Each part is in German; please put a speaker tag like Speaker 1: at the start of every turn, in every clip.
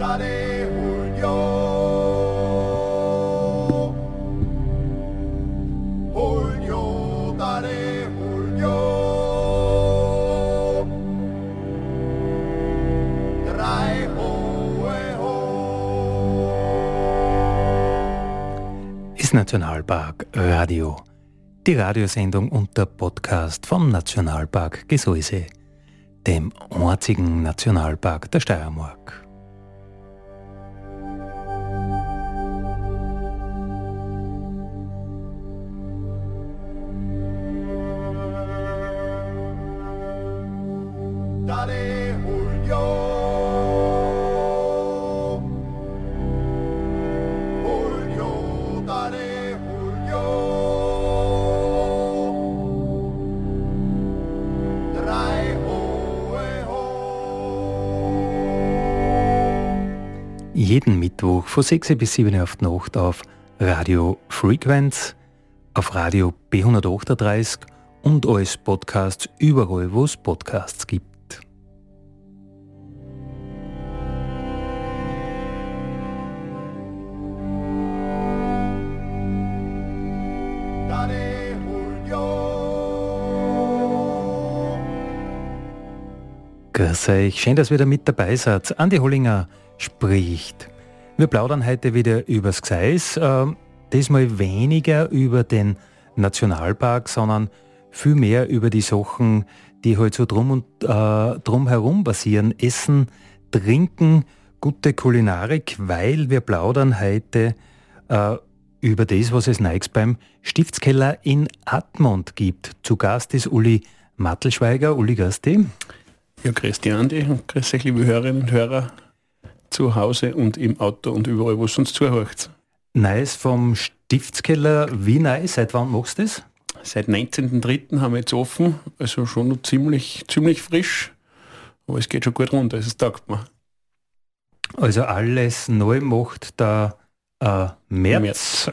Speaker 1: Nationalpark Radio. Die Radiosendung und der Podcast vom Nationalpark Gesäuse, dem einzigen Nationalpark der Steiermark. Jeden Mittwoch von 6 bis 7 auf die Nacht auf Radio Frequenz, auf Radio B138 und als Podcasts überall, wo es Podcasts gibt. Grüß euch, schön, dass ihr wieder mit dabei seid. Andi Hollinger spricht. Wir plaudern heute wieder übers Gseis, diesmal weniger über den Nationalpark, sondern viel mehr über die Sachen, die halt so drum herum passieren. Essen, Trinken, gute Kulinarik, weil wir plaudern heute über das, was es Neues beim Stiftskeller in Admont gibt. Zu Gast ist Uli Mattelschweiger. Uli, grüß dich.
Speaker 2: Ja, grüß dich, Andi, und grüß euch, liebe Hörerinnen und Hörer, zu Hause und im Auto und überall, wo es uns zuhört.
Speaker 1: Neues vom Stiftskeller, wie neu? Seit wann machst du das?
Speaker 2: Seit 19.03. haben wir jetzt offen, also schon noch ziemlich frisch, aber es geht schon gut runter, also es taugt mir.
Speaker 1: Also alles neu macht der März.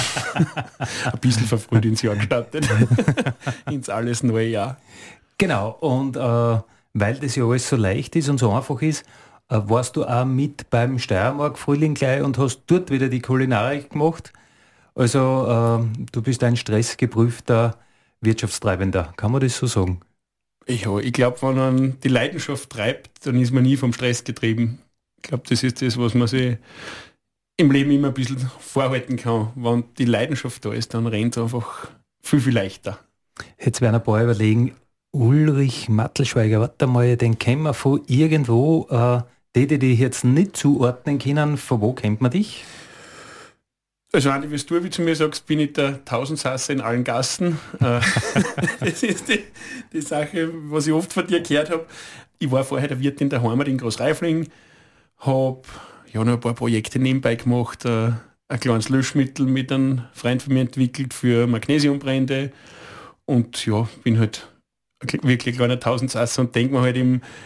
Speaker 2: Ein bisschen verfrüht ins Jahr gestartet, ins alles neue Jahr.
Speaker 1: Genau, und weil das ja alles so leicht ist und so einfach ist, warst du auch mit beim Steiermark Frühling gleich und hast dort wieder die Kulinarik gemacht. Also du bist ein stressgeprüfter Wirtschaftstreibender, kann man das so sagen?
Speaker 2: Ja, ich glaube, wenn man die Leidenschaft treibt, dann ist man nie vom Stress getrieben. Ich glaube, das ist das, was man sich im Leben immer ein bisschen vorhalten kann. Wenn die Leidenschaft da ist, dann rennt es einfach viel leichter.
Speaker 1: Jetzt werden ein paar überlegen, Ulrich Mattelschweiger, warte mal, den kennen wir von irgendwo, die jetzt nicht zuordnen können, von wo kennt man dich?
Speaker 2: Also Andi, wie du zu mir sagst, bin ich der Tausendsasser in allen Gassen. Das ist die Sache, was ich oft von dir gehört habe. Ich war vorher der Wirt in der Heimat in Großreifling, habe noch ein paar Projekte nebenbei gemacht, ein kleines Löschmittel mit einem Freund von mir entwickelt für Magnesiumbrände und ja, bin halt wirklich kleiner Tausendsasser und denke mir halt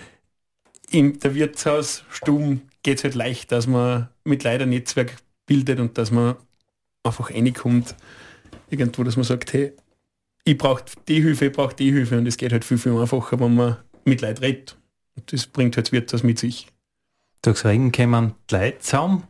Speaker 2: in der Wirtshausstube geht es halt leicht, dass man mit Leuten ein Netzwerk bildet und dass man einfach reinkommt, irgendwo, dass man sagt, hey, ich brauche die Hilfe und es geht halt viel einfacher, wenn man mit Leuten redet. Und das bringt halt das Wirtshaus mit sich.
Speaker 1: Durchs Regen kommen die Leute zusammen.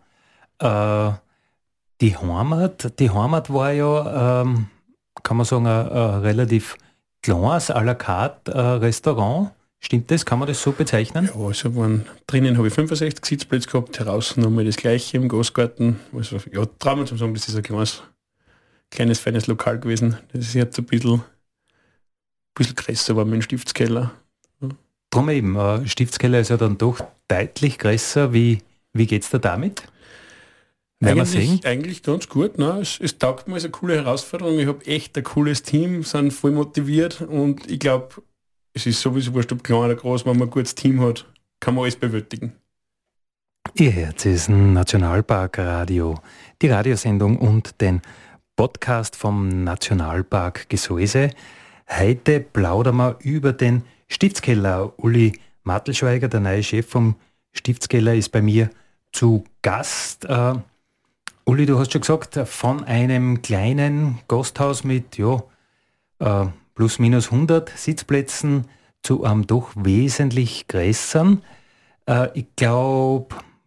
Speaker 1: Die Heimat war ja, kann man sagen, ein relativ kleines à la carte Restaurant. Stimmt das? Kann man das so bezeichnen?
Speaker 2: Ja, also drinnen habe ich 65 Sitzplätze gehabt, draußen nochmal das gleiche im Großgarten. Also ja, trauen wir zum sagen, das ist ein kleines, feines Lokal gewesen. Das ist jetzt ein bisschen größer, war mein Stiftskeller. Ja.
Speaker 1: Drum eben, Stiftskeller ist ja dann doch deutlich größer. Wie geht's da damit?
Speaker 2: Eigentlich ganz gut. Ne? Es taugt mir, es ist eine coole Herausforderung. Ich habe echt ein cooles Team, sind voll motiviert und ich glaube, es ist sowieso wurscht, ob klein oder groß, wenn man ein gutes Team hat, kann man alles bewältigen.
Speaker 1: Ihr Herz ist ein Nationalpark Radio, die Radiosendung und den Podcast vom Nationalpark Gesäuse. Heute plaudern wir über den Stiftskeller. Uli Mattelschweiger, der neue Chef vom Stiftskeller, ist bei mir zu Gast. Uli, du hast schon gesagt, von einem kleinen Gasthaus mit plus minus 100 Sitzplätzen zu einem doch wesentlich größeren. Ich glaube,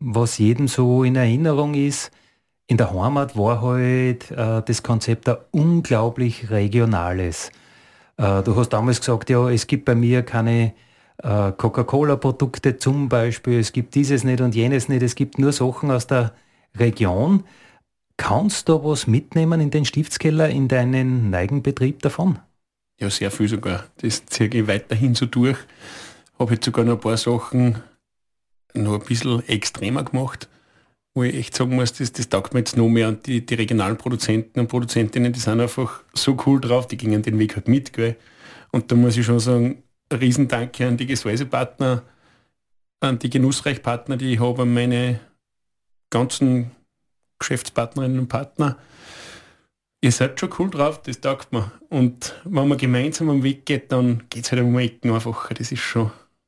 Speaker 1: was jedem so in Erinnerung ist, in der Heimat war halt das Konzept ein unglaublich regionales. Du hast damals gesagt, ja, es gibt bei mir keine Coca-Cola-Produkte zum Beispiel, es gibt dieses nicht und jenes nicht, es gibt nur Sachen aus der Region. Kannst du was mitnehmen in den Stiftskeller, in deinen Neigenbetrieb davon?
Speaker 2: Ja, sehr viel sogar. Das ziehe ich weiterhin so durch. Habe jetzt sogar noch ein paar Sachen noch ein bisschen extremer gemacht, wo ich echt sagen muss, das taugt mir jetzt noch mehr. Und die regionalen Produzenten und Produzentinnen, die sind einfach so cool drauf, die gingen den Weg halt mit. Gell? Und da muss ich schon sagen, ein Riesendanke an die Gesäusepartner, an die Genussreichpartner, die ich habe, an meine ganzen Geschäftspartnerinnen und Partner. Ihr seid schon cool drauf, das taugt mir. Und wenn man gemeinsam am Weg geht, dann geht es halt um Ecken einfacher, das ist schon.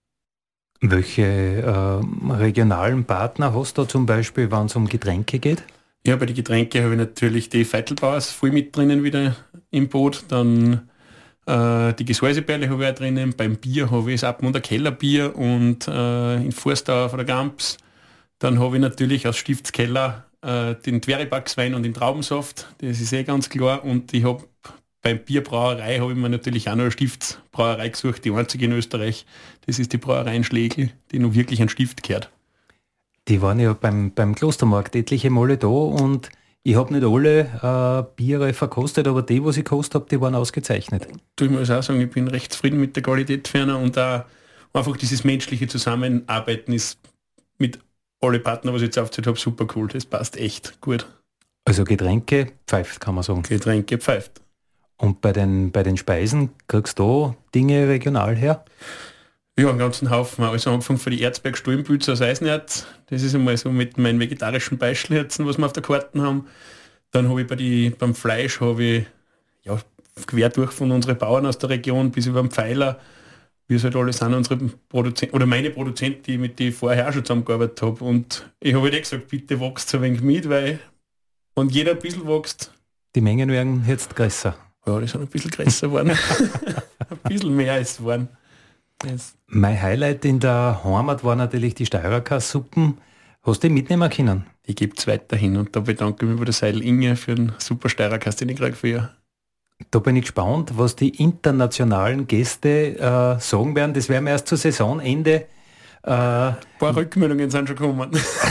Speaker 1: Welche regionalen Partner hast du zum Beispiel, wenn es um Getränke geht?
Speaker 2: Ja, bei den Getränken habe ich natürlich die Veitelbauers voll mit drinnen wieder im Boot. Dann die Gesäuseperle habe ich auch drinnen. Beim Bier habe ich das Abmunder Kellerbier und in Forstauer von der Gamps. Dann habe ich natürlich aus Stiftskeller den Tveribax-Wein und den Traubensaft. Das ist ganz klar. Und ich habe beim Bierbrauerei habe ich mir natürlich auch noch eine Stiftsbrauerei gesucht, die einzige in Österreich. Das ist die Brauerei in Schlegel, die nun wirklich an Stift gehört.
Speaker 1: Die waren ja beim Klostermarkt etliche Male da und ich habe nicht alle Biere verkostet, aber die, was ich gekostet habe, die waren ausgezeichnet.
Speaker 2: Ich muss auch sagen, ich bin recht zufrieden mit der Qualität ferner und auch einfach dieses menschliche Zusammenarbeiten ist mit alle Partner, was ich jetzt aufgezählt habe, super cool. Das passt echt gut.
Speaker 1: Also Getränke pfeift, kann man sagen.
Speaker 2: Getränke pfeift.
Speaker 1: Und bei den Speisen kriegst du Dinge regional her?
Speaker 2: Ja, einen ganzen Haufen. Also Anfang von die Erzberg-Stullenpilze aus Eisenerz. Das ist einmal so mit meinen vegetarischen Beischlherzen, was wir auf der Karte haben. Dann habe ich beim Fleisch habe ich quer durch von unseren Bauern aus der Region bis über den Pfeiler, wie es halt alle sind, unsere Produzenten oder meine Produzenten, mit denen ich vorher auch schon zusammengearbeitet habe. Und ich habe halt gesagt, bitte wächst ein wenig mit, weil wenn jeder ein bisschen wächst.
Speaker 1: Die Mengen werden jetzt größer.
Speaker 2: Ja, die sind ein bisschen größer geworden. Ein bisschen mehr ist geworden. Yes.
Speaker 1: Mein Highlight in der Heimat war natürlich die Steirerkass-Suppen. Hast du die mitnehmen können?
Speaker 2: Die gibt es weiterhin und da bedanke ich mich bei der Seil Inge für den super Steirerkass, den ich kriege für ihr.
Speaker 1: Da bin ich gespannt, was die internationalen Gäste sagen werden. Das werden wir erst zu Saisonende.
Speaker 2: Ein paar Rückmeldungen sind schon gekommen.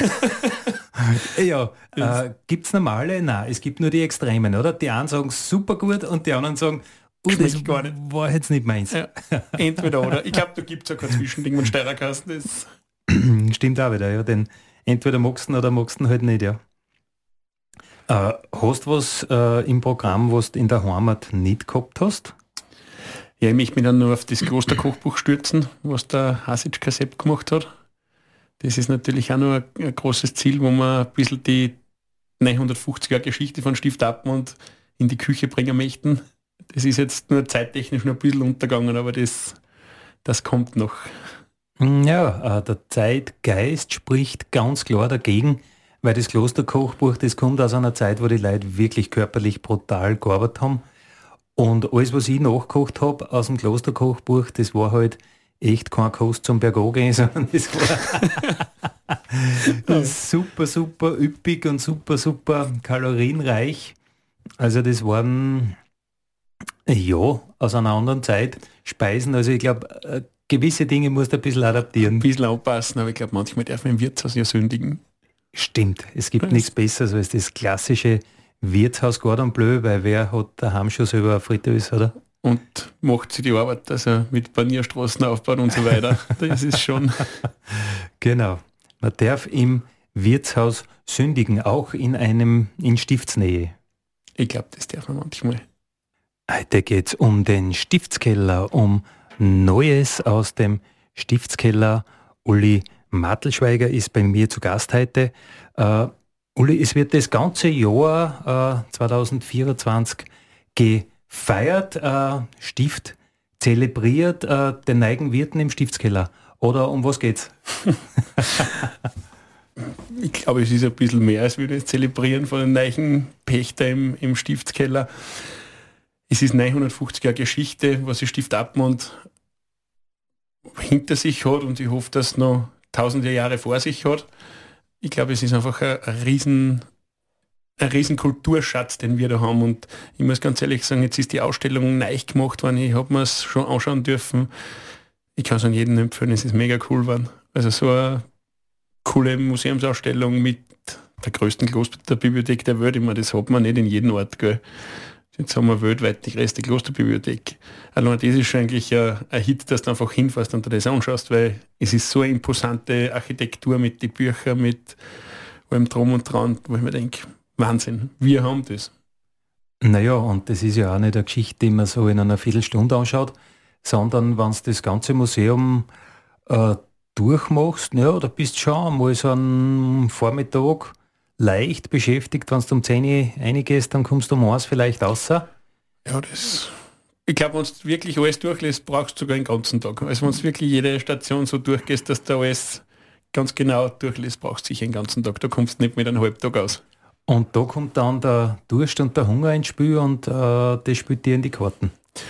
Speaker 1: Ja, gibt es normale? Nein, es gibt nur die Extremen, oder? Die einen sagen super gut und die anderen sagen, das
Speaker 2: gar nicht.
Speaker 1: War jetzt nicht meins.
Speaker 2: Ja, entweder oder. Ich glaube, da gibt es ja kein Zwischending mit Steirerkasten. Das
Speaker 1: stimmt auch wieder, ja. Denn entweder magst du oder magst du halt nicht, ja. Hast du was im Programm, was du in der Heimat nicht gehabt hast?
Speaker 2: Ja, ich möchte mich dann nur auf das Klosterkochbuch stürzen, was der Hasic Sepp gemacht hat. Das ist natürlich auch noch ein großes Ziel, wo man ein bisschen die 950er Geschichte von Stift Abmund in die Küche bringen möchten. Das ist jetzt nur zeittechnisch noch ein bisschen untergegangen, aber das kommt noch.
Speaker 1: Ja, der Zeitgeist spricht ganz klar dagegen, weil das Klosterkochbuch, das kommt aus einer Zeit, wo die Leute wirklich körperlich brutal gearbeitet haben. Und alles, was ich nachgekocht habe aus dem Klosterkochbuch, das war halt echt kein Kost zum Bergogehen, sondern das war super, super üppig und super, super kalorienreich. Also das waren, ja, aus einer anderen Zeit Speisen. Also ich glaube, gewisse Dinge musst du ein bisschen adaptieren.
Speaker 2: Ein bisschen anpassen, aber ich glaube, manchmal darf man im Wirtshaus ja sündigen.
Speaker 1: Stimmt, es gibt nichts Besseres als das klassische Wirtshaus Gordon Bleu, weil wer hat daheim schon selber eine Fritteuse, oder?
Speaker 2: Und macht sich die Arbeit, dass er mit Panierstraßen aufbaut und so weiter. Das ist schon...
Speaker 1: Genau. Man darf im Wirtshaus sündigen, auch in Stiftsnähe.
Speaker 2: Ich glaube, das darf man manchmal.
Speaker 1: Heute geht es um den Stiftskeller, um Neues aus dem Stiftskeller. Uli Martelschweiger ist bei mir zu Gast heute. Uli, es wird das ganze Jahr 2024 gefeiert, Stift zelebriert, den Neigenwirten im Stiftskeller. Oder um was geht's?
Speaker 2: Ich glaube, es ist ein bisschen mehr, als wir das zelebrieren von den Neichenpächter im Stiftskeller. Es ist 950 Jahre Geschichte, was das Stift Abmund hinter sich hat und ich hoffe, dass es noch tausende Jahre vor sich hat. Ich glaube, es ist einfach ein riesen Kulturschatz, den wir da haben. Und ich muss ganz ehrlich sagen, jetzt ist die Ausstellung neu gemacht worden. Ich habe mir es schon anschauen dürfen. Ich kann es an jeden empfehlen, es ist mega cool geworden. Also so eine coole Museumsausstellung mit der größten Klosterbibliothek der Welt. Ich meine, das hat man nicht in jedem Ort, gell. Jetzt haben wir weltweit die größte Klosterbibliothek. Allein das ist schon eigentlich ein Hit, dass du einfach hinfährst und dir das anschaust, weil es ist so eine imposante Architektur mit den Büchern, mit allem Drum und Dran, wo ich mir denke, Wahnsinn, wir haben das.
Speaker 1: Naja, und das ist ja auch nicht eine Geschichte, die man so in einer Viertelstunde anschaut, sondern wenn du das ganze Museum durchmachst, ja, da bist du schon mal so einen Vormittag leicht beschäftigt. Wenn du um 10 Uhr reingehst, dann kommst du um 1 vielleicht raus.
Speaker 2: Ja, ich glaube, wenn du wirklich alles durchlässt, brauchst du sogar einen ganzen Tag. Also wenn du wirklich jede Station so durchgehst, dass du alles ganz genau durchlässt, brauchst du sicher einen ganzen Tag. Da kommst du nicht mit einem Halbtag aus.
Speaker 1: Und da kommt dann der Durst und der Hunger ins Spiel und das spielt dir in die Karten.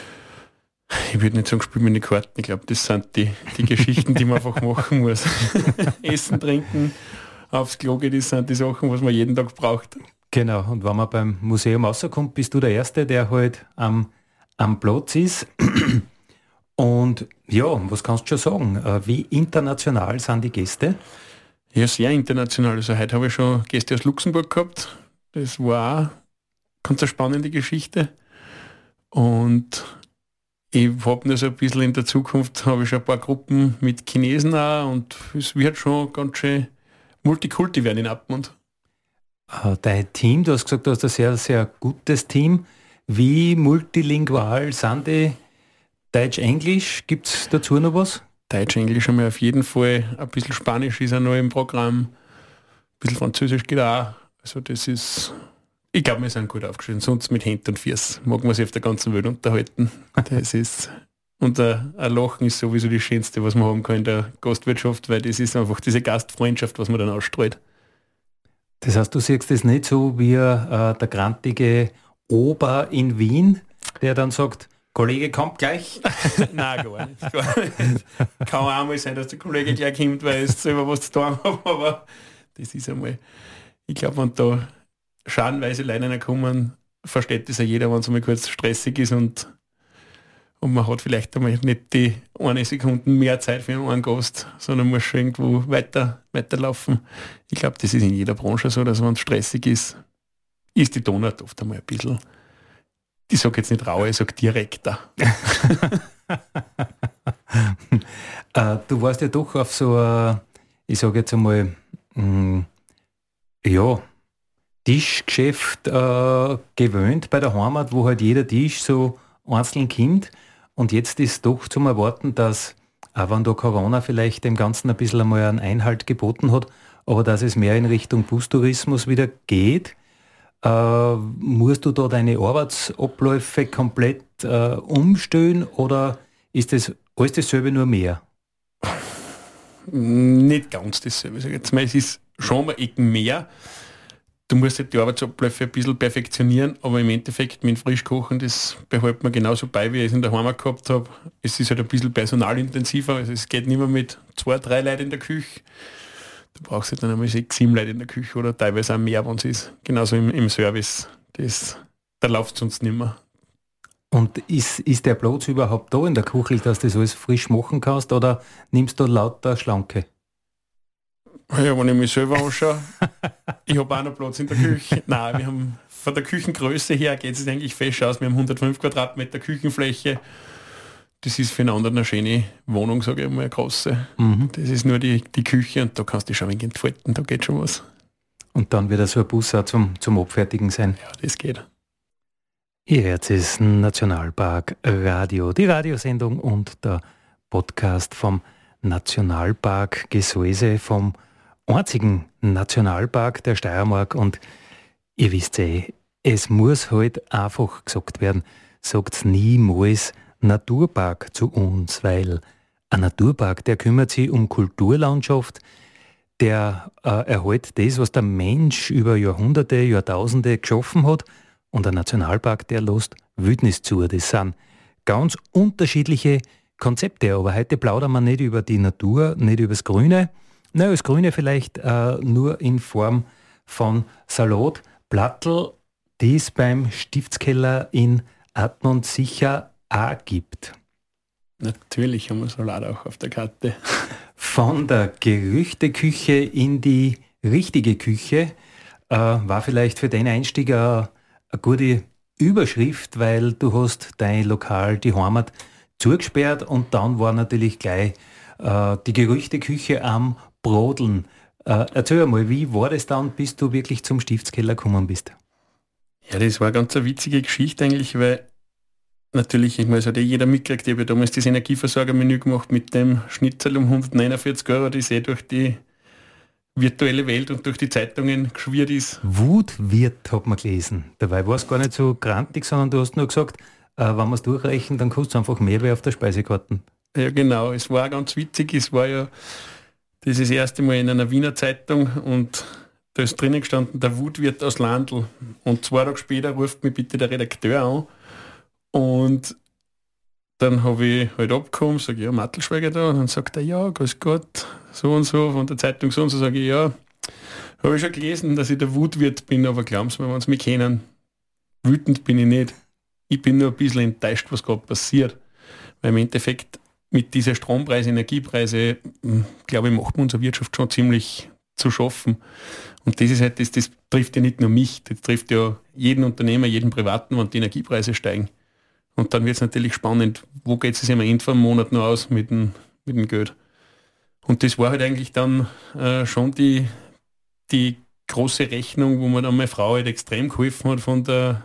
Speaker 2: Ich würde nicht sagen, spiel mir in die Karten. Ich glaube, das sind die Geschichten, die man einfach machen muss. Essen, trinken, aufs Klo gehen, das sind die Sachen, was man jeden Tag braucht.
Speaker 1: Genau, und wenn man beim Museum rauskommt, bist du der Erste, der halt am Platz ist. Und ja, was kannst du schon sagen? Wie international sind die Gäste?
Speaker 2: Ja, sehr international. Also heute habe ich schon Gäste aus Luxemburg gehabt. Das war auch ganz eine spannende Geschichte. Und ich habe nur so ein bisschen in der Zukunft, habe ich schon ein paar Gruppen mit Chinesen auch und es wird schon ganz schön Multikulti werden in Abmund.
Speaker 1: Dein Team, du hast gesagt, du hast ein sehr, sehr gutes Team. Wie multilingual sind die? Deutsch-Englisch, gibt es dazu noch was?
Speaker 2: Deutsch-Englisch haben wir auf jeden Fall. Ein bisschen Spanisch ist auch noch im Programm. Ein bisschen Französisch geht auch. Also das ist, ich glaube, wir sind gut aufgestellt. Sonst mit Händen und Füßen mag man sich auf der ganzen Welt unterhalten. Das ist, und ein Lachen ist sowieso das Schönste, was man haben kann in der Gastwirtschaft, weil das ist einfach diese Gastfreundschaft, was man dann ausstrahlt.
Speaker 1: Das heißt, du siehst das nicht so wie der grantige Ober in Wien, der dann sagt, Kollege kommt gleich.
Speaker 2: Nein, gar nicht. Kann auch einmal sein, dass der Kollege gleich kommt, weil es selber was zu tun hat, aber das ist einmal, ich glaube, wenn da schadenweise Leute kommen, versteht das ja jeder, wenn es einmal kurz stressig ist und man hat vielleicht einmal nicht die 1 Sekunde mehr Zeit für einen Gast, sondern muss schon irgendwo weiterlaufen. Ich glaube, das ist in jeder Branche so, dass wenn es stressig ist die Tonart oft einmal ein bisschen, ich sage jetzt nicht rauer, ich sage direkter.
Speaker 1: Du warst ja doch auf so ein, ich sage jetzt einmal, Tischgeschäft gewöhnt bei der Heimat, wo halt jeder Tisch so einzeln kommt. Und jetzt ist doch zum Erwarten, dass, auch wenn da Corona vielleicht dem Ganzen ein bisschen einmal einen Einhalt geboten hat, aber dass es mehr in Richtung Bustourismus wieder geht, musst du da deine Arbeitsabläufe komplett umstellen oder ist das alles dasselbe, nur mehr?
Speaker 2: Nicht ganz dasselbe. Jetzt mal, es ist schon mal Ecken mehr. Du musst halt die Arbeitsabläufe ein bisschen perfektionieren, aber im Endeffekt mit dem Frischkochen, das behält man genauso bei, wie ich es in der Heimat gehabt habe. Es ist halt ein bisschen personalintensiver, also es geht nicht mehr mit 2, 3 Leuten in der Küche. Du brauchst halt dann einmal 6, 7 Leute in der Küche oder teilweise auch mehr, wenn es ist. Genauso im Service. Da läuft es sonst nicht mehr.
Speaker 1: Und ist der Platz überhaupt da in der Küche, dass du das alles frisch machen kannst oder nimmst du lauter Schlanke?
Speaker 2: Ja, wenn ich mich selber anschaue, ich habe auch noch Platz in der Küche. Nein, wir haben von der Küchengröße her geht es eigentlich fest aus. Wir haben 105 Quadratmeter Küchenfläche. Das ist für einen anderen eine schöne Wohnung, sage ich mal, eine große. Mhm. Das ist nur die Küche und da kannst du schon ein wenig entfalten, da geht schon was.
Speaker 1: Und dann wird so ein Bus auch zum Abfertigen sein.
Speaker 2: Ja, das geht.
Speaker 1: Ihr hört es Nationalpark Radio, die Radiosendung und der Podcast vom Nationalpark Gesäuse, vom einzigen Nationalpark der Steiermark. Und ihr wisst es muss halt einfach gesagt werden, sagt's niemals Naturpark zu uns, weil ein Naturpark, der kümmert sich um Kulturlandschaft, der erhält das, was der Mensch über Jahrhunderte, Jahrtausende geschaffen hat, und ein Nationalpark, der lässt Wildnis zu. Das sind ganz unterschiedliche Konzepte, aber heute plaudern wir nicht über die Natur, nicht über das Grüne, Na, als Grüne vielleicht nur in Form von Salat, Plattel, die es beim Stiftskeller in Admont sicher auch gibt.
Speaker 2: Natürlich haben wir Salat auch auf der Karte.
Speaker 1: Von der Gerüchteküche in die richtige Küche war vielleicht für den Einstieg eine gute Überschrift, weil du hast dein Lokal, die Heimat, zugesperrt und dann war natürlich gleich die Gerüchteküche am Brodeln. Erzähl einmal, wie war das dann, bis du wirklich zum Stiftskeller gekommen bist?
Speaker 2: Ja, das war eine ganz eine witzige Geschichte eigentlich, weil natürlich, ich meine, es hat jeder mitgekriegt, ich habe damals das Energieversorgermenü gemacht mit dem Schnitzel um 149 Euro, das durch die virtuelle Welt und durch die Zeitungen geschwirrt ist.
Speaker 1: Wutwirt hat man gelesen. Dabei war es gar nicht so grantig, sondern du hast nur gesagt, wenn wir es durchreichen, dann kostet es einfach mehr wie auf der Speisekarte.
Speaker 2: Ja genau, es war ganz witzig, es war ja das ist das erste Mal in einer Wiener Zeitung und da ist drinnen gestanden, der Wutwirt aus Landl. Und 2 Tage später ruft mich bitte der Redakteur an und dann habe ich halt abgekommen, sage ja, Mattelschweiger da und dann sagt er, ja, grüß Gott, so und so, von der Zeitung so und so, sage ich, ja, habe ich schon gelesen, dass ich der Wutwirt bin, aber glauben Sie mir, wenn Sie mich kennen, wütend bin ich nicht. Ich bin nur ein bisschen enttäuscht, was gerade passiert. Weil im Endeffekt mit diesen Strompreise, Energiepreise, glaube ich, macht man unsere Wirtschaft schon ziemlich zu schaffen. Und das ist halt, das trifft ja nicht nur mich, das trifft ja jeden Unternehmer, jeden Privaten, wenn die Energiepreise steigen. Und dann wird es natürlich spannend, wo geht es am Ende vom Monat noch aus mit dem Geld. Und das war halt eigentlich dann schon die große Rechnung, wo mir dann meine Frau halt extrem geholfen hat von der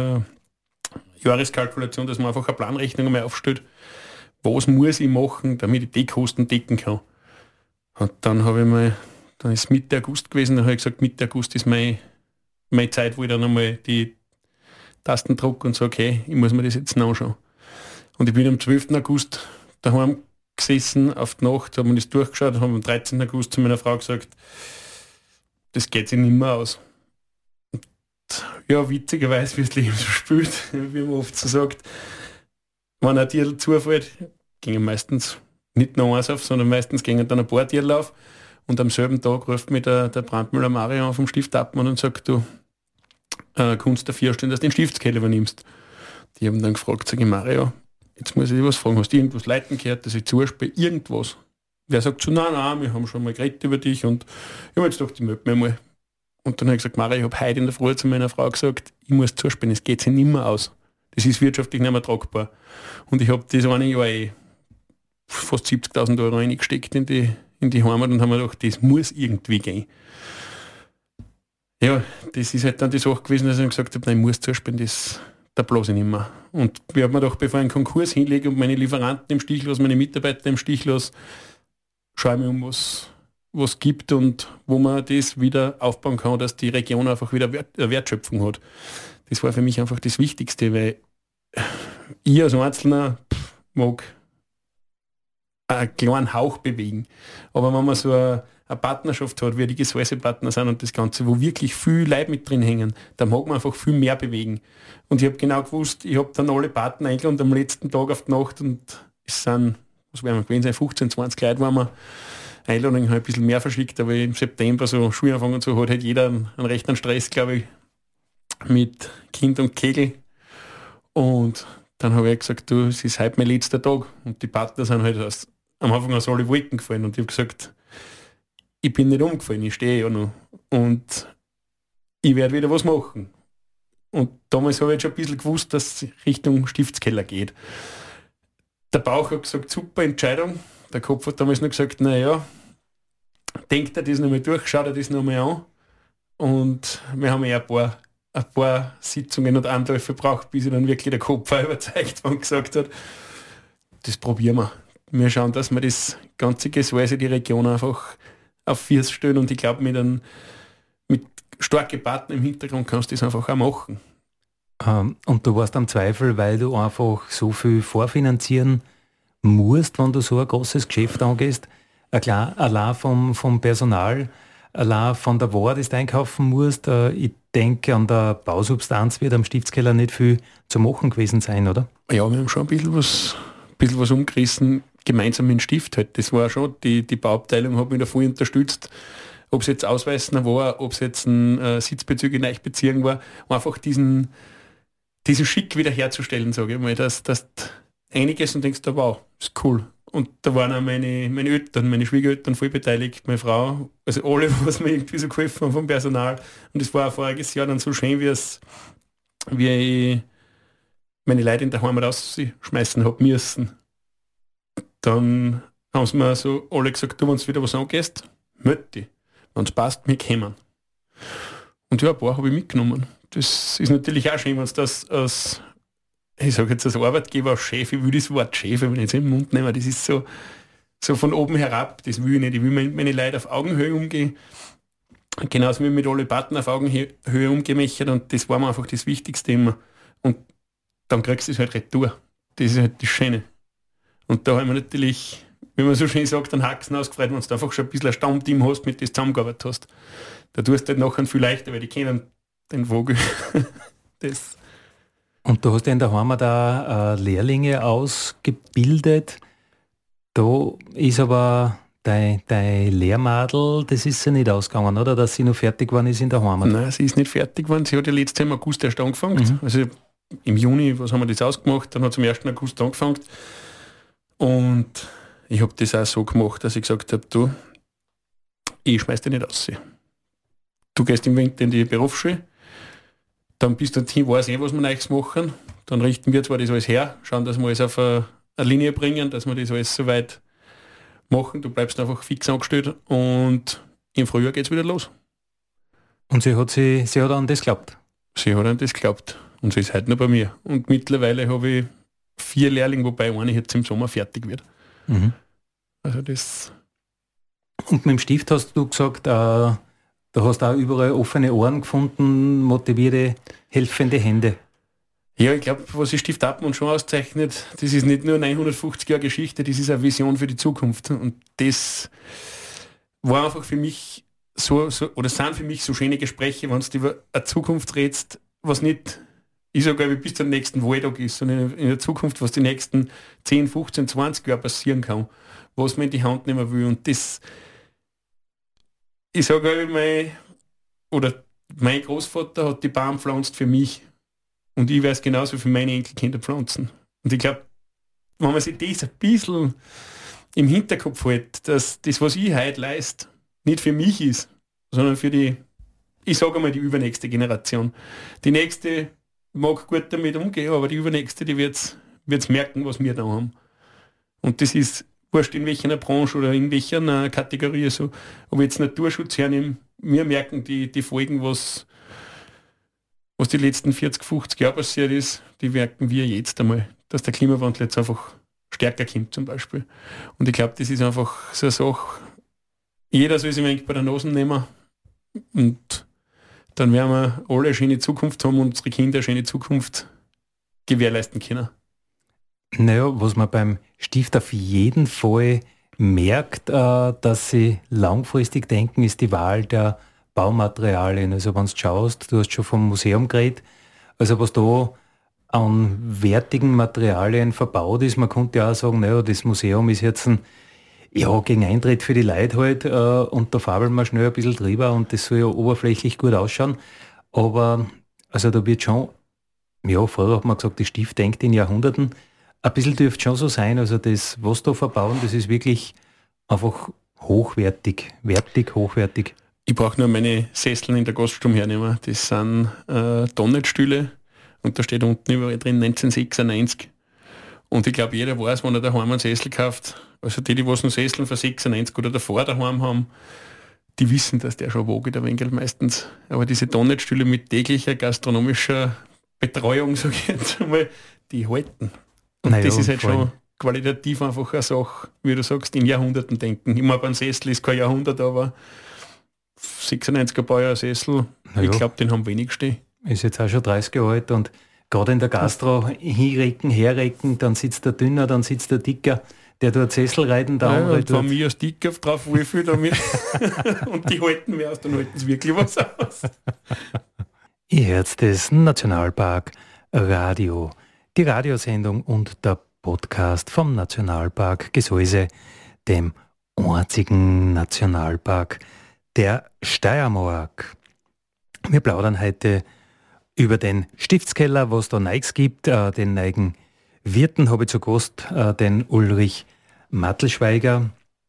Speaker 2: Jahreskalkulation, dass man einfach eine Planrechnung einmal aufstellt, was muss ich machen, damit ich die Kosten decken kann. Und dann dann ist Mitte August gewesen, dann habe ich gesagt, Mitte August ist meine Zeit, wo ich dann einmal die Tasten drücke und sage, okay, ich muss mir das jetzt anschauen. Und ich bin am 12. August daheim gesessen auf die Nacht, habe mir das durchgeschaut und habe am 13. August zu meiner Frau gesagt, das geht sich nicht mehr aus. Und ja, witzigerweise, wie das Leben so spielt, wie man oft so sagt, wenn ein Tier zufällt, gingen meistens nicht nur eins auf, sondern meistens gingen dann ein paar Tiere auf. Und am selben Tag ruft mich der Brandmüller Mario vom Stift Abmann und sagt, du kannst dafür stehen, dass du den Stiftskeller übernimmst. Die haben dann gefragt, sage ich, Mario, jetzt muss ich dich was fragen, hast du irgendwas leiten gehört, dass ich zuspiele, irgendwas? Wer sagt so, nein, wir haben schon mal geredet über dich und ich habe jetzt gedacht, ich melde mich mal. Und dann habe ich gesagt, Mario, ich habe heute in der Früh zu meiner Frau gesagt, ich muss zuspielen, es geht sich nicht mehr aus. Das ist wirtschaftlich nicht mehr tragbar. Und ich habe das eine Jahr fast 70.000 Euro reingesteckt in die Heimat und haben mir gedacht, das muss irgendwie gehen. Ja, das ist halt dann die Sache gewesen, dass ich gesagt habe, nein, ich muss zuspielen, da bloß ich nicht mehr. Und ich habe mir gedacht, bevor ich einen Konkurs hinlege und meine Lieferanten im Stich lasse, meine Mitarbeiter im Stich lasse, schaue ich mir um, was gibt und wo man das wieder aufbauen kann, dass die Region einfach wieder eine Wertschöpfung hat. Das war für mich einfach das Wichtigste, weil ich als Einzelner mag einen kleinen Hauch bewegen. Aber wenn man so eine Partnerschaft hat, wie die Gesäusepartner sind und das Ganze, wo wirklich viel Leute mit drin hängen, dann mag man einfach viel mehr bewegen. Und ich habe genau gewusst, ich habe dann alle Partner eingeladen am letzten Tag auf die Nacht und es sind, was werden wir gewesen sein, 15, 20 Leute waren wir. Einladungen habe ich ein bisschen mehr verschickt, aber im September so Schulanfang und so hat halt jeder einen rechten Stress, glaube ich, mit Kind und Kegel. Und dann habe ich gesagt, du, es ist heute mein letzter Tag. Und die Partner sind halt am Anfang aus alle Wolken gefallen. Und ich habe gesagt, ich bin nicht umgefallen, ich stehe ja noch. Und ich werde wieder was machen. Und damals habe ich schon ein bisschen gewusst, dass es Richtung Stiftskeller geht. Der Bauch hat gesagt, super Entscheidung. Der Kopf hat damals noch gesagt, naja, denkt er das nochmal durch, schaut er das nochmal an. Und wir haben ein paar Sitzungen und Anläufe braucht, bis ich dann wirklich der Kopf auch überzeugt war und gesagt hat, das probieren wir. Wir schauen, dass wir das ganze Gesäuse, die Region einfach auf Füße stellen und ich glaube, mit starken Partnern im Hintergrund kannst du das einfach auch machen.
Speaker 1: Und du warst am Zweifel, weil du einfach so viel vorfinanzieren musst, wenn du so ein großes Geschäft angehst, allein vom Personal, allein von der Ware, das du einkaufen musst. Ich denke, an der Bausubstanz wird am Stiftskeller nicht viel zu machen gewesen sein, oder?
Speaker 2: Ja, wir haben schon ein bisschen was umgerissen. gemeinsam mit dem Stift halt. Das war schon, die Bauabteilung hat mich da voll unterstützt. Ob es jetzt Ausweisner war, ob es jetzt ein Sitzbezüge Neichbeziehung war, einfach diesen Schick wieder herzustellen, sage ich mal, dass einiges und denkst, wow, ist cool. Und da waren auch meine Eltern, meine Schwiegereltern voll beteiligt, meine Frau, also alle, was mir irgendwie so geholfen haben vom Personal. Und es war auch voriges Jahr dann so schön, wie ich meine Leute in der Heimat rausschmeißen habe müssen. Dann haben sie mir so alle gesagt, du, wenn du wieder was angehst, meld dich. Wenn es passt, wir kommen. Und ja, ein paar habe ich mitgenommen. Das ist natürlich auch schön, wenn es das als, ich sage jetzt als Arbeitgeber, als Chef, ich will das Wort Chef, wenn ich jetzt in den Mund nehme, das ist so von oben herab, das will ich nicht. Ich will mit meinen Leuten auf Augenhöhe umgehen. Genauso wie mit allen Partnern auf Augenhöhe umgemächert, und das war mir einfach das Wichtigste immer. Und dann kriegst du es halt retour. Das ist halt das Schöne. Und da haben wir natürlich, wie man so schön sagt, einen Haxen ausgefreut, wenn du einfach schon ein bisschen ein Stammteam hast, mit dem du zusammengearbeitet hast. Da tust du halt nachher viel leichter, weil die kennen den Vogel. Das.
Speaker 1: Und du hast ja in der Heimat auch Lehrlinge ausgebildet. Da ist aber dein Lehrmadel, das ist ja nicht ausgegangen, oder? Dass sie noch fertig geworden ist in der Heimat.
Speaker 2: Nein, sie ist nicht fertig geworden. Sie hat ja letztes Jahr im August erst angefangen.
Speaker 1: Mhm.
Speaker 2: Also im Juni, was haben wir das ausgemacht? Dann hat sie am 1. August angefangen. Und ich habe das auch so gemacht, dass ich gesagt habe, du, ich schmeiß dich nicht raus. Du gehst im Winter in die Berufsschule, dann bist du dorthin, weiß was wir Neues machen, dann richten wir zwar das alles her, schauen, dass wir alles auf eine Linie bringen, dass wir das alles so weit machen, du bleibst einfach fix angestellt und im Frühjahr geht es wieder los.
Speaker 1: Und sie hat an das geglaubt?
Speaker 2: Sie hat an das geglaubt und sie ist heute noch bei mir. Und mittlerweile habe ich 4 Lehrlinge, wobei eine jetzt im Sommer fertig wird.
Speaker 1: Mhm.
Speaker 2: Also das.
Speaker 1: Und mit dem Stift hast du gesagt, da hast du auch überall offene Ohren gefunden, motivierte, helfende Hände.
Speaker 2: Ja, ich glaube, was die Stift Appmann schon auszeichnet, das ist nicht nur 950 Jahre Geschichte, das ist eine Vision für die Zukunft. Und das war einfach für mich oder sind für mich so schöne Gespräche, wenn du über eine Zukunft redest, was nicht, ich sage, bis zum nächsten Wahltag ist, sondern in der Zukunft, was die nächsten 10, 15, 20 Jahre passieren kann, was man in die Hand nehmen will. Und das, ich sage, mein Großvater hat die Baum pflanzt für mich. Und ich weiß genauso für meine Enkelkinder pflanzen. Und ich glaube, wenn man sich das ein bisschen im Hinterkopf hält, dass das, was ich heute leiste, nicht für mich ist, sondern für die, ich sage mal, die übernächste Generation. Die nächste mag gut damit umgehen, aber die übernächste, die wird's merken, was wir da haben. Und das ist wurscht in welcher Branche oder in welcher Kategorie, so, ob ich jetzt Naturschutz hernehme, wir merken die Folgen, was die letzten 40, 50 Jahre passiert ist, die merken wir jetzt einmal, dass der Klimawandel jetzt einfach stärker kommt zum Beispiel. Und ich glaube, das ist einfach so eine Sache, jeder soll sich eigentlich bei der Nase nehmen und dann werden wir alle eine schöne Zukunft haben und unsere Kinder eine schöne Zukunft gewährleisten können.
Speaker 1: Naja, was man beim Stift auf jeden Fall merkt, dass sie langfristig denken, ist die Wahl der Baumaterialien. Also wenn du schaust, du hast schon vom Museum geredet, also was da an wertigen Materialien verbaut ist, man könnte ja auch sagen, naja, das Museum ist jetzt gegen Eintritt für die Leute halt und da fabeln wir schnell ein bisschen drüber und das soll ja oberflächlich gut ausschauen, aber also da wird schon, ja, früher hat man gesagt, das Stift denkt in Jahrhunderten, ein bisschen dürfte schon so sein, also das, was da verbauen, das ist wirklich einfach hochwertig.
Speaker 2: Ich brauche nur meine Sesseln in der Gaststube hernehmen. Das sind Tonnetstühle und da steht unten überall drin 1996. Und ich glaube, jeder weiß, wenn er daheim einen Sessel kauft, also die was einen Sessel für 96 oder davor daheim haben, die wissen, dass der schon wogt, der Winkel meistens. Aber diese Tonnetstühle mit täglicher gastronomischer Betreuung, sage ich jetzt einmal, die halten. Und das ist halt schon qualitativ einfach eine Sache, wie du sagst, in Jahrhunderten denken. Ich meine, beim Sessel ist kein Jahrhundert, aber 96er Baujahr Sessel, ich glaube, den haben wenigste.
Speaker 1: Ist jetzt auch schon 30 Jahre alt und gerade in der Gastro hinrecken, herrecken, dann sitzt der Dünner, dann sitzt der Dicker, der tut Sessel reiten, der andere
Speaker 2: tut... Wenn wir als Dicker drauf wohlfühlen damit und die halten wir aus, dann halten sie wirklich was aus.
Speaker 1: Ihr hört das Nationalpark Radio, die Radiosendung und der Podcast vom Nationalpark Gesäuse, dem einzigen Nationalpark der Steiermark. Wir plaudern heute über den Stiftskeller, was da Neues gibt. Den neuen Wirten habe ich zu Gast, den Ulrich Mattelschweiger.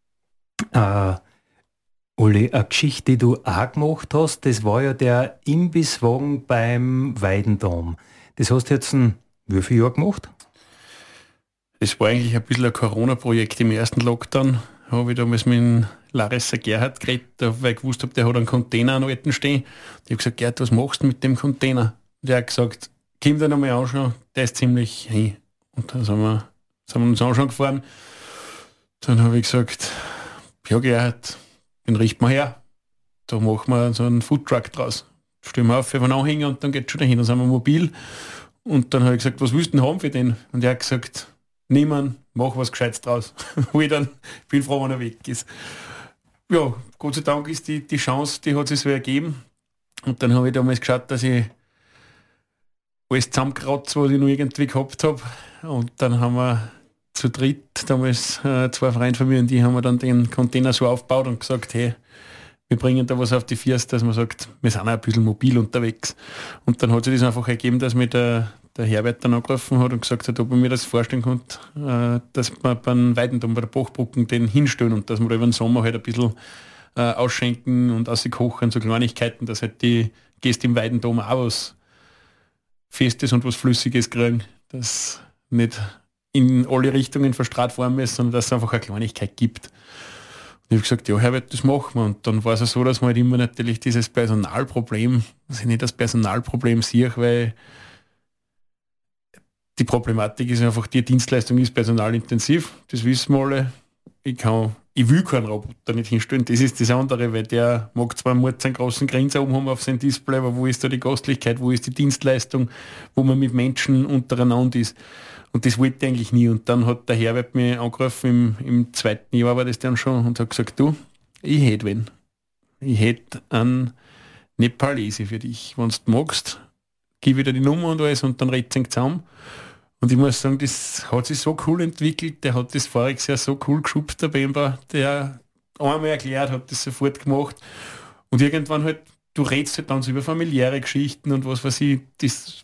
Speaker 1: Uli, eine Geschichte, die du auch gemacht hast, das war ja der Imbisswagen beim Weidendom. Das hast du jetzt wie viele Jahre gemacht?
Speaker 2: Das war eigentlich ein bisschen ein Corona-Projekt im ersten Lockdown. Habe ich damals mit dem Larissa Gerhard geredet, weil ich gewusst habe, der hat einen Container an alten stehen. Ich habe gesagt, Gerhard, was machst du mit dem Container? Und der hat gesagt, komm den einmal anschauen, der ist ziemlich hin. Und dann sind wir uns anschauen gefahren. Dann habe ich gesagt, ja Gerhard, den richten wir her. Da machen wir so einen Foodtruck draus. Stellen wir auf für einen Anhänger und dann geht es schon dahin. Dann sind wir mobil. Und dann habe ich gesagt, was willst du denn haben für den? Und er hat gesagt, niemand, mach was Gescheites draus. Wo ich dann bin froh, wenn er weg ist. Ja, Gott sei Dank ist die Chance, die hat sich so ergeben. Und dann habe ich damals geschaut, dass ich alles zusammenkratze, was ich noch irgendwie gehabt habe. Und dann haben wir zu dritt, damals zwei Freunde von mir und die haben wir dann den Container so aufgebaut und gesagt, hey, wir bringen da was auf die First, dass man sagt, wir sind auch ein bisschen mobil unterwegs. Und dann hat sich das einfach ergeben, dass mir der Herbert dann angerufen hat und gesagt hat, ob er mir das vorstellen kann, dass man beim Weidendom, bei der Bachbrücken den hinstellen und dass wir da über den Sommer halt ein bisschen ausschenken und auskochen, so Kleinigkeiten, dass halt die Gäste im Weidendom auch was Festes und was Flüssiges kriegen, dass nicht in alle Richtungen verstrahlt fahren müssen, sondern dass es einfach eine Kleinigkeit gibt. Und ich habe gesagt, ja Herbert, das machen wir. Und dann war es so, dass man halt immer natürlich dieses Personalproblem, dass ich nicht das Personalproblem sehe, weil die Problematik ist einfach, die Dienstleistung ist personalintensiv, das wissen wir alle. Ich will keinen Roboter nicht hinstellen, das ist das andere, weil der mag zwar einen großen Grinser oben haben auf sein Display, aber wo ist da die Gastlichkeit, wo ist die Dienstleistung, wo man mit Menschen untereinander ist. Und das wollte ich eigentlich nie. Und dann hat der Herbert mich angerufen, im zweiten Jahr war das dann schon, und hat gesagt, du, ich hätte wen. Ich hätte einen Nepalese für dich. Wenn du magst, gib wieder die Nummer und alles und dann redet es zusammen. Und ich muss sagen, das hat sich so cool entwickelt. Der hat das voriges Jahr so cool geschubst, der Bemba. Der einmal erklärt, hat das sofort gemacht. Und irgendwann halt, du redest halt dann so über familiäre Geschichten und was weiß ich, das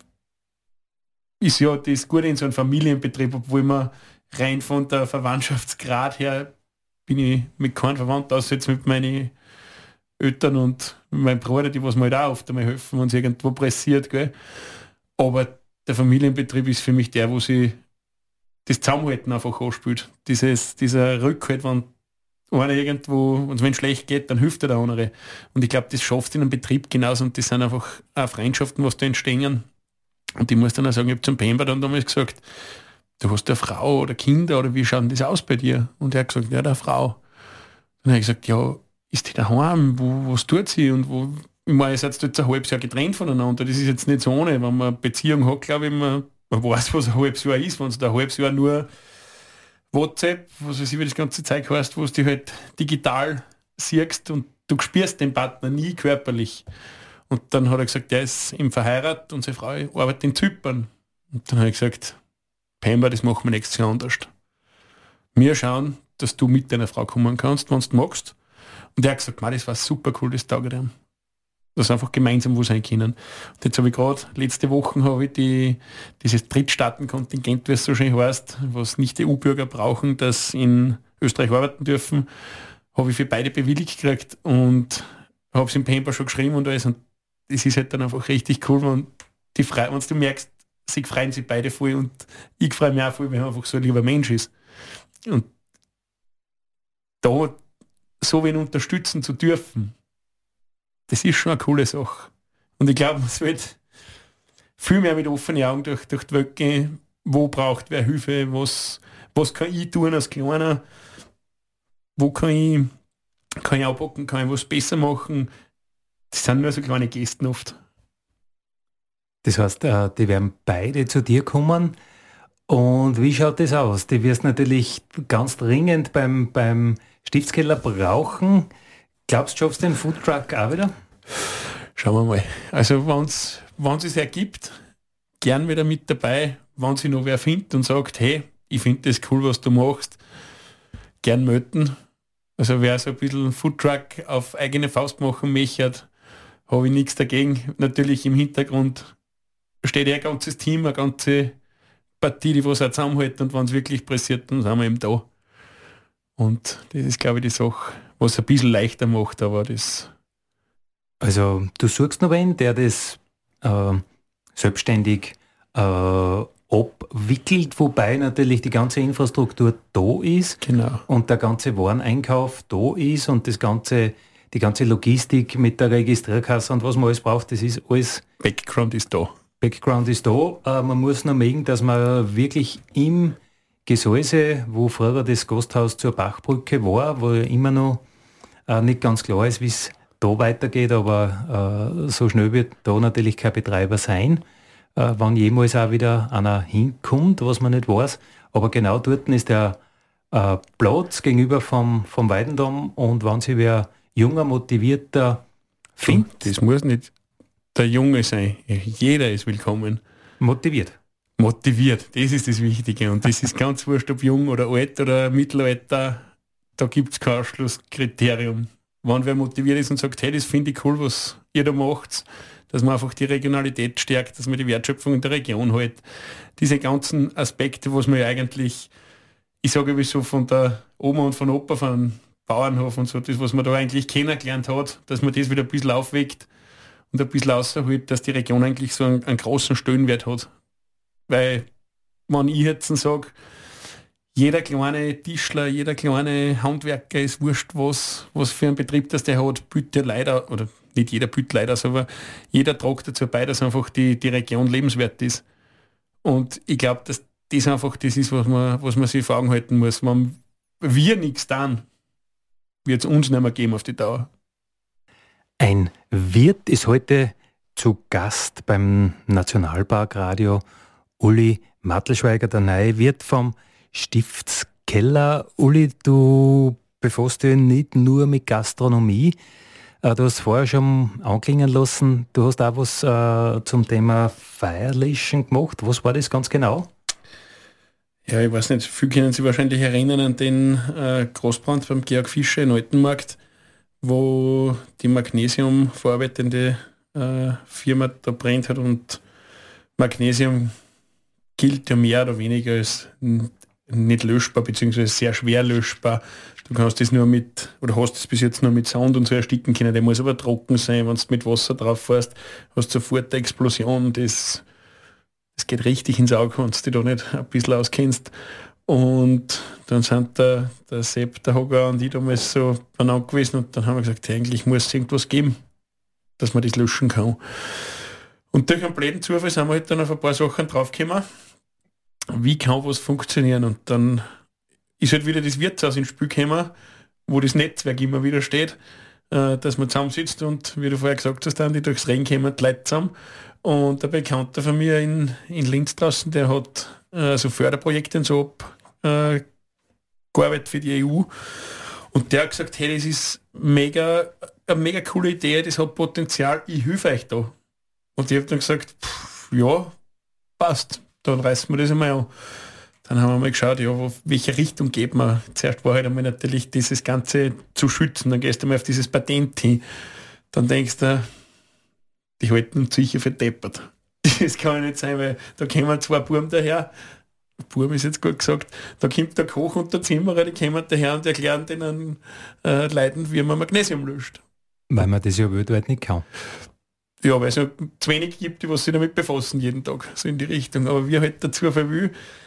Speaker 2: ist ja das Gute in so einem Familienbetrieb, obwohl man rein von der Verwandtschaftsgrad her bin ich mit keinem Verwandten, außer jetzt mit meinen Eltern und meinem Bruder, die was mir halt auch oft einmal helfen, wenn es irgendwo pressiert, gell. Aber der Familienbetrieb ist für mich der, wo sie das Zusammenhalten einfach anspielt. Dieser Rückhalt, wenn einer irgendwo, wenn es schlecht geht, dann hilft der andere. Und ich glaube, das schafft in einem Betrieb genauso und das sind einfach auch Freundschaften, was da entstehen. Und ich muss dann auch sagen, ich habe zum Pember dann damals gesagt, du hast eine Frau oder Kinder oder wie schaut denn das aus bei dir? Und er hat gesagt, ja, eine Frau. Dann habe ich gesagt, ja, ist die daheim? Was tut sie? Und wo? Ich meine, ihr seid jetzt ein halbes Jahr getrennt voneinander. Das ist jetzt nicht so ohne. Wenn man eine Beziehung hat, glaube ich, man weiß, was ein halbes Jahr ist. Wenn es da ein halbes Jahr nur WhatsApp, was weiß ich, wie das ganze Zeug heißt, wo du dich halt digital siehst und du spürst den Partner nie körperlich. Und dann hat er gesagt, der ist im verheiratet und seine Frau arbeitet in Zypern. Und dann habe ich gesagt, Pemba, das machen wir nächstes Jahr anders. Wir schauen, dass du mit deiner Frau kommen kannst, wenn du magst. Und er hat gesagt, das war super cool, das taugt ihm. Dass einfach gemeinsam wo sein können. Und jetzt habe ich gerade, letzte Woche habe ich dieses Drittstaatenkontingent, wie es so schön heißt, was nicht die EU-Bürger brauchen, das in Österreich arbeiten dürfen, habe ich für beide bewilligt gekriegt und habe es im Pemba schon geschrieben und alles. Und es ist halt dann einfach richtig cool, wenn du merkst, sie freuen sich beide voll und ich freue mich auch voll, weil er einfach so ein lieber Mensch ist. Und da so wen unterstützen zu dürfen, das ist schon eine coole Sache. Und ich glaube, es wird viel mehr mit offenen Augen durch die Welt gehen, wo braucht wer Hilfe, was kann ich tun als Kleiner, wo kann ich aufpacken, kann ich was besser machen. Das sind nur so kleine Gesten oft.
Speaker 1: Das heißt, die werden beide zu dir kommen. Und wie schaut das aus? Die wirst natürlich ganz dringend beim Stiftskeller brauchen. Glaubst du, schaffst du den Foodtruck auch wieder?
Speaker 2: Schauen wir mal. Also wenn es ergibt, gern wieder mit dabei, wenn sich noch wer findet und sagt, hey, ich finde das cool, was du machst, gern melden. Also wer so ein bisschen Foodtruck auf eigene Faust machen möchte, habe ich nichts dagegen. Natürlich im Hintergrund steht ja ein ganzes Team, eine ganze Partie, die was auch zusammenhält, und wenn es wirklich pressiert, dann sind wir eben da. Und das ist, glaube ich, die Sache, was es ein bisschen leichter macht, aber das...
Speaker 1: Also du suchst noch wen, der das selbstständig abwickelt, wobei natürlich die ganze Infrastruktur da ist,
Speaker 2: Genau.
Speaker 1: Und der ganze Wareneinkauf da ist und die ganze Logistik mit der Registrierkasse und was man alles braucht, das ist alles...
Speaker 2: Background ist da.
Speaker 1: Background ist da. Man muss noch merken, dass man wirklich im Gesäuse, wo früher das Gasthaus zur Bachbrücke war, wo ja immer noch nicht ganz klar ist, wie es da weitergeht, aber so schnell wird da natürlich kein Betreiber sein, wann jemals auch wieder einer hinkommt, was man nicht weiß. Aber genau dort ist der Platz gegenüber vom Weidendamm, und wenn sich wer junger, motivierter findet...
Speaker 2: Das muss nicht der Junge sein. Jeder ist willkommen.
Speaker 1: Motiviert,
Speaker 2: das ist das Wichtige. Und das ist ganz wurscht, ob jung oder alt oder Mittelalter, da gibt es kein Ausschlusskriterium. Wenn wer motiviert ist und sagt, hey, das finde ich cool, was ihr da macht, dass man einfach die Regionalität stärkt, dass man die Wertschöpfung in der Region hält. Diese ganzen Aspekte, was man ja eigentlich, ich sage wie so von der Oma und von Opa, von Bauernhof und so, das, was man da eigentlich kennengelernt hat, dass man das wieder ein bisschen aufweckt und ein bisschen außerholt, dass die Region eigentlich so einen großen Stellenwert hat. Weil, wenn ich jetzt sage, jeder kleine Tischler, jeder kleine Handwerker ist wurscht, was für ein Betrieb das der hat, bitte leider, oder nicht jeder bitte leider, aber jeder tragt dazu bei, dass einfach die Region lebenswert ist. Und ich glaube, dass das einfach das ist, was man sich vor Augen halten muss. Wenn wir nichts tun, wird es uns nicht mehr geben auf die Dauer.
Speaker 1: Ein Wirt ist heute zu Gast beim Nationalparkradio. Uli Mattelschweiger, der neue Wirt vom Stiftskeller. Uli, du befasst dich nicht nur mit Gastronomie. Du hast vorher schon anklingen lassen, du hast auch was zum Thema Feierlichen gemacht. Was war das ganz genau?
Speaker 2: Ja, ich weiß nicht, viele können sich wahrscheinlich erinnern an den Großbrand beim Georg Fischer in Altenmarkt, wo die Magnesium verarbeitende Firma da brennt hat, und Magnesium gilt ja mehr oder weniger als nicht löschbar, beziehungsweise sehr schwer löschbar. Du kannst das nur oder hast es bis jetzt nur mit Sand und so ersticken können, der muss aber trocken sein, wenn du mit Wasser drauf fährst, hast du sofort eine Explosion, das geht richtig ins Auge, wenn du dich da nicht ein bisschen auskennst. Und dann sind der Sepp, der Hager und ich damals so beieinander gewesen, und dann haben wir gesagt, eigentlich muss es irgendwas geben, dass man das löschen kann. Und durch einen blöden Zufall sind wir halt dann auf ein paar Sachen draufgekommen, wie kann was funktionieren. Und dann ist halt wieder das Wirtshaus ins Spiel gekommen, wo das Netzwerk immer wieder steht, dass man zusammensitzt und, wie du vorher gesagt hast, dann die durchs Regen kommen die Leute zusammen. Und der Bekannter von mir in Linz draußen, der hat so Förderprojekte und so gearbeitet für die EU. Und der hat gesagt, hey, das ist eine mega coole Idee, das hat Potenzial, ich helfe euch da. Und ich habe dann gesagt, ja, passt, dann reißen wir das einmal an. Dann haben wir mal geschaut, ja, welche Richtung geht man. Zuerst war halt einmal natürlich dieses Ganze zu schützen, dann gehst du mal auf dieses Patent hin. Dann denkst du, die halten uns sicher für deppert. Das kann ja nicht sein, weil da kommen zwei Buben daher, Buben ist jetzt gut gesagt, da kommt der Koch und der Zimmerer, die kommen daher und erklären denen Leuten, wie man Magnesium löscht.
Speaker 1: Weil man das ja weltweit nicht kann.
Speaker 2: Ja, weil es ja zu wenig gibt, die was sich damit befassen jeden Tag, so in die Richtung. Aber wir halt dazu will,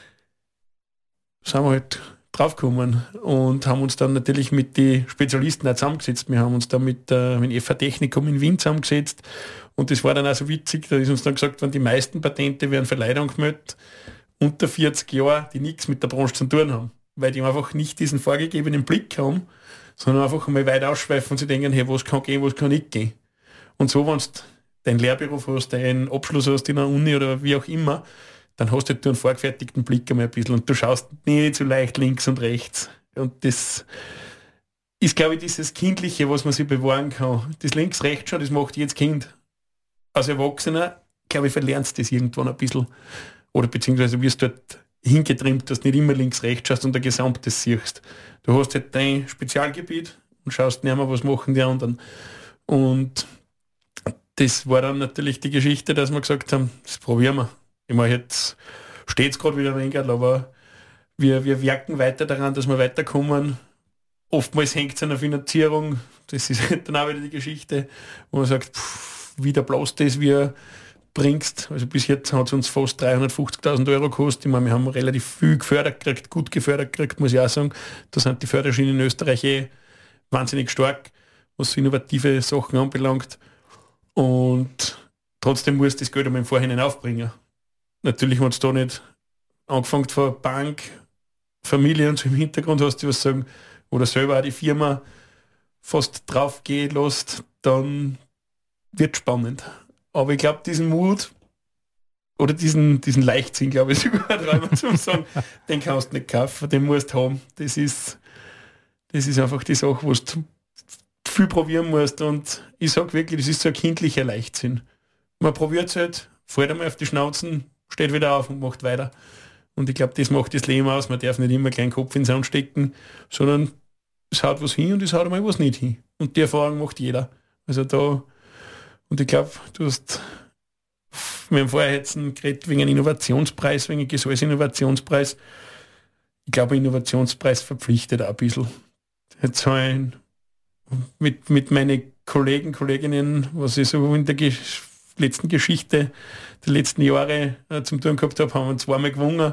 Speaker 2: sind wir halt draufgekommen und haben uns dann natürlich mit den Spezialisten auch zusammengesetzt. Wir haben uns dann mit dem FH Technikum in Wien zusammengesetzt, und das war dann auch so witzig, da ist uns dann gesagt worden, die meisten Patente werden für Leute angemeldet unter 40 Jahren, die nichts mit der Branche zu tun haben, weil die einfach nicht diesen vorgegebenen Blick haben, sondern einfach mal weit ausschweifen und sie denken, hey, was kann gehen, was kann nicht gehen. Und so, wenn du deinen Lehrberuf hast, deinen Abschluss hast in der Uni oder wie auch immer, dann hast du einen vorgefertigten Blick einmal ein bisschen und du schaust nicht so leicht links und rechts. Und das ist, glaube ich, dieses Kindliche, was man sich bewahren kann. Das links-rechts schon, das macht jedes Kind. Als Erwachsener, glaube ich, verlernst du das irgendwann ein bisschen. Oder beziehungsweise wirst du dort hingetrimmt, dass du nicht immer links, rechts schaust und ein Gesamtes siehst. Du hast halt dein Spezialgebiet und schaust nicht mehr, was machen die anderen. Und das war dann natürlich die Geschichte, dass wir gesagt haben, das probieren wir. Ich meine, jetzt steht es gerade wieder ein wenig, aber wir werken weiter daran, dass wir weiterkommen. Oftmals hängt es an der Finanzierung. Das ist halt dann auch wieder die Geschichte, wo man sagt, wie der bloß das wir bringst. Also bis jetzt hat es uns fast 350.000 Euro gekostet. Ich meine, wir haben relativ viel gefördert gekriegt, gut gefördert gekriegt, muss ich auch sagen. Da sind die Förderschienen in Österreich wahnsinnig stark, was innovative Sachen anbelangt. Und trotzdem muss das Geld einmal im Vorhinein aufbringen. Natürlich hat es da nicht angefangen von Bank, Familie und so im Hintergrund hast du was sagen, oder selber auch die Firma fast drauf gehen lässt, dann wird spannend. Aber ich glaube, diesen Mut oder diesen Leichtsinn, glaube ich sogar, dreimal zum sagen, den kannst du nicht kaufen, den musst du haben. Das ist einfach die Sache, wo du viel probieren musst. Und ich sage wirklich, das ist so ein kindlicher Leichtsinn. Man probiert es halt, fällt einmal auf die Schnauzen, steht wieder auf und macht weiter. Und ich glaube, das macht das Leben aus. Man darf nicht immer gleich den Kopf in den Sand stecken, sondern es haut was hin und es haut einmal was nicht hin. Und die Erfahrung macht jeder. Also da, und ich glaube, wir haben vorher jetzt geredet wegen einem Innovationspreis, wegen einem Gesäß-Innovationspreis. Ich glaube, ein Innovationspreis verpflichtet auch ein bisschen. Jetzt mit meinen Kolleginnen, was ich so in der letzten Geschichte der letzten Jahre zum Tun gehabt habe, haben wir zweimal gewonnen.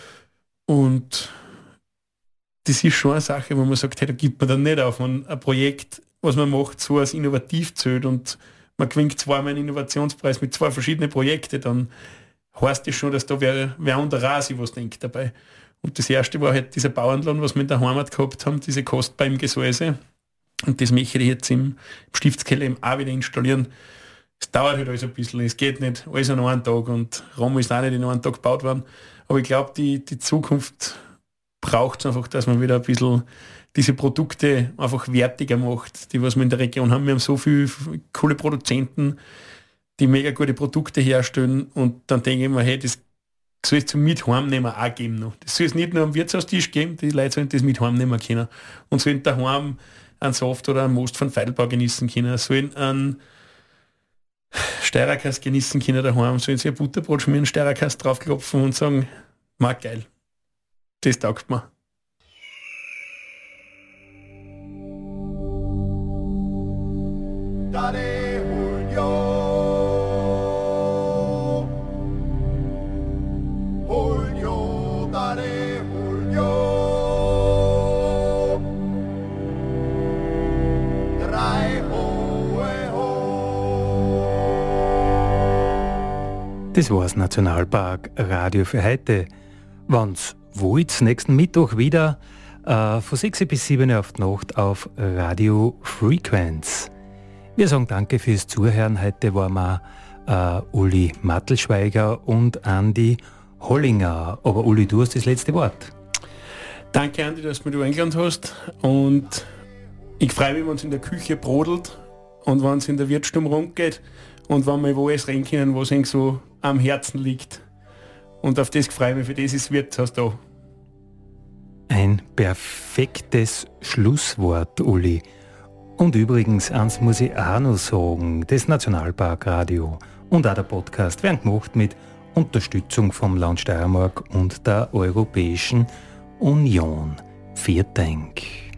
Speaker 2: Und das ist schon eine Sache, wo man sagt, hey, da gibt man dann nicht auf. Wenn ein Projekt, was man macht, so als innovativ zählt und man gewinnt zweimal einen Innovationspreis mit 2 verschiedenen Projekten, dann heißt das schon, dass da wer anderer sich was denkt dabei. Und das erste war halt dieser Bauernlohn, was wir in der Heimat gehabt haben, diese kostbar im Gesäuse. Und das möchte ich jetzt im Stiftskeller eben auch wieder installieren. Es dauert halt alles ein bisschen, es geht nicht alles an einem Tag und Rom ist auch nicht in einem Tag gebaut worden. Aber ich glaube, die Zukunft braucht es einfach, dass man wieder ein bisschen diese Produkte einfach wertiger macht, die was wir in der Region haben. Wir haben so viele coole Produzenten, die mega gute Produkte herstellen und dann denke ich mir, hey, das soll es zum Mitheimnehmen auch geben noch. Das soll es nicht nur am Wirtshaustisch geben, die Leute sollen das mit heimnehmen können und sollen daheim einen Saft oder einen Most von Feilbau genießen können, sollen einen Steirerkast genießen können daheim, sollen sie ein Butterbrot schmieren, Steirerkast draufklopfen und sagen, mag geil. Das taugt mir.
Speaker 3: Dale Julio, Julio, dale Julio, drei hohe ho.
Speaker 1: Das war's Nationalpark Radio für heute. Wenn's wollt, nächsten Mittwoch wieder von 6 bis 7 auf die Nacht auf Radio Frequenz. Wir sagen danke fürs Zuhören. Heute waren wir Uli Mattelschweiger und Andi Hollinger. Aber Uli, du hast das letzte Wort.
Speaker 2: Danke, Andi, dass du mich eingeladen hast. Und ich freue mich, wenn es in der Küche brodelt und wenn es in der Wirtsstube rumgeht und wenn wir wo alles reden können, was ihnen so am Herzen liegt. Und auf das freue ich mich, für das ist das Wirtshaus da.
Speaker 1: Ein perfektes Schlusswort, Uli. Und übrigens, eins muss ich auch noch sagen, das Nationalparkradio und auch der Podcast werden gemacht mit Unterstützung vom Land Steiermark und der Europäischen Union. Vielen Dank.